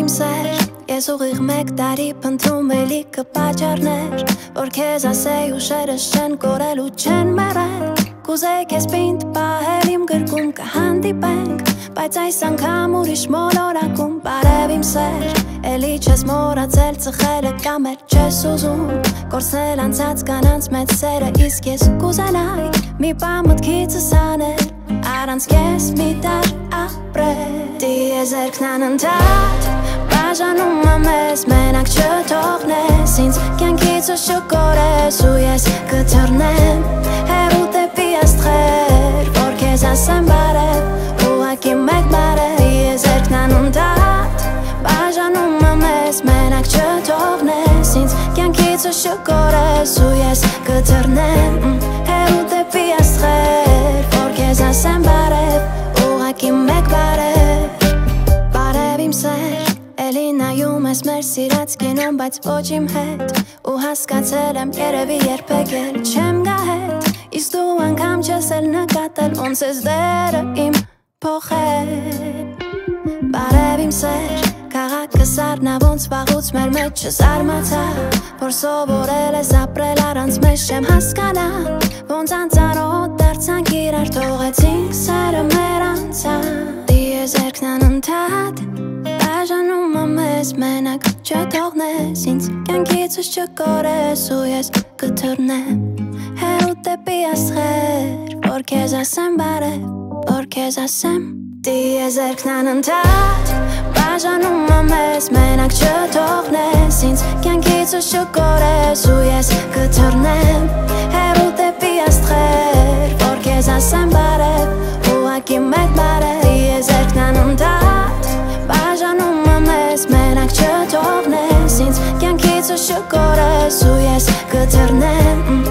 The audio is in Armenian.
իմ սեր Ես ուղիղ մեկ տարի փնտրում էի լիքը պատճառներ Որ քեզ ասեի ուշերս չեն կորել ու չեն մեռել Կուզեի քեզ պինդ պահել իմ գրկում կհանդիպենք Բայց այս անգամ ուրիշ մոլորակում Բարև իմ սեր Էլի չես մոռացել ծխելը կամ էլ չես ուզում Կորցնել անցած կանանց մեծ սերը իսկ ես կուզենայի Մի բան մտքիցս անել Առանց քեզ մի տար ապրել Տիեզերքն անընդհատ Բաժանում ամես մենակ չթողնես Ինձ կյանքիցս չկորես ու ես կթռնեմ Հեռու դեպի աստղեր Որ քեզ ասեմ բարև Ուղղակի մեկ բարև Տիեզերքն անընդհատ Բաժանում ամես մենակ չթողնես Ինձ կյանքիցս չկորես ու ես կթռնեմ Հեռու դեպի աստղեր Որ քեզ ասեմ բարև Ուղղակի մեկ բարև Բարև իմ սեր Էլի նայում ես մեր սիրած կինոն բայց ոչ իմ հետ Ու հասկացել եմ երևի երբեք էլ չեմ գա հետ Իսկ դու անգամ չես էլ նկատել ոնց ես դերը իմ փոխել Բարև իմ սեր Քաղաքը սառնա ոնց վաղուց մեր մեջ չզարմացա Որ սովորել ես ապրել առանց մեզ չեմ հասկանա Ոնց անծանոթ դարձանք իրար թողեցինք սերը մեր անցած Տիեզերքն անընդհատ Բաժանում ամես մենակ չթողնես Ինձ կյանքիցս չկորես ու ես կթռնեմ Հեռու դեպի աստղեր Որ քեզ ասեմ բարև Որ քեզ ասեմ Տիեզերքն անընդհատ Բաժանում ամես մենակ չթողնես Ինձ կյանքիցս չկորես ու ես կթռնեմ Հեռու դեպի աստղեր Որ քեզ ասեմ բարև Ուղղակի մեկ բարև Տիեզերքն անընդհատ Բաժանում ամես մենակ չթողնես Ինձ կյանքիցս չկորես ու ես կթռնեմ